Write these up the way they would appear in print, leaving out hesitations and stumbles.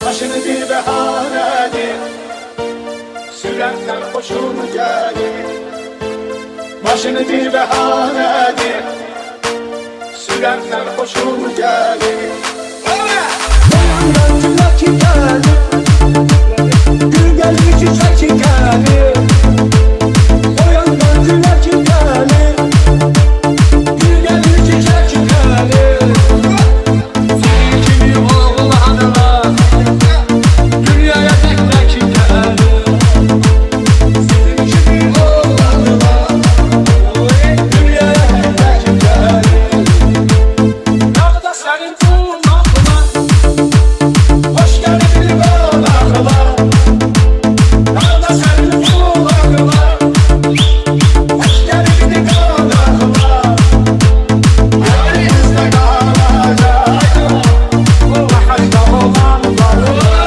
Başını bir behanedir, sürenden hoşun gelir. Başını bir behanedir, sürenden hoşun gelir. Boyandan gülleki gelir, gül gelir çiçek gelir. Boyandan gülleki gelir, gül gelir çiçek gelir. Senin kimi oğlanlar dünyaya tek gelir. Senin kimi oğlanlar dünyaya tek gelir. Nerede senin kulaklar, hoş geldin kulaklar. Nerede senin kulaklar, hoş geldin kulaklar. Yerimizde kalacak bu haşta olanlar.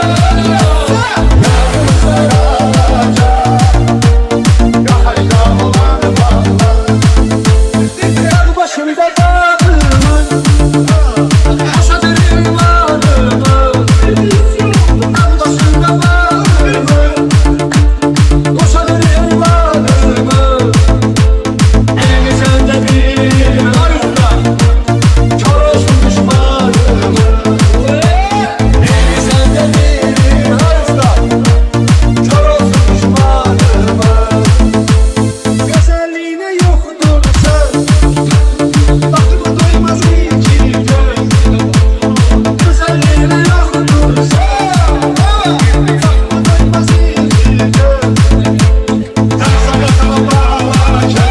Yerimizde kalacak bu haşta olanlar. Yer başımda dağımın, yaşadığım varımın. Yer başımda dağımın, yaşadığım varımın. Elimizde bir arıza, kör olsun düşmanımın. Elimizde bir arıza, kör olsun düşmanımın. Güzelliğine yoktur söz, bakıma doymaz iki göz. Güzelliğine yoktur söz, bakıma doymaz iki göz. Sana kalacak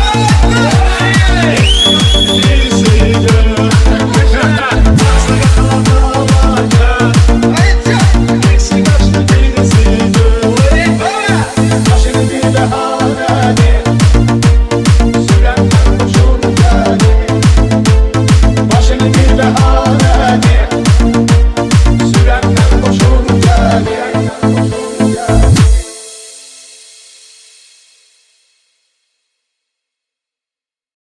başını bir behanedir,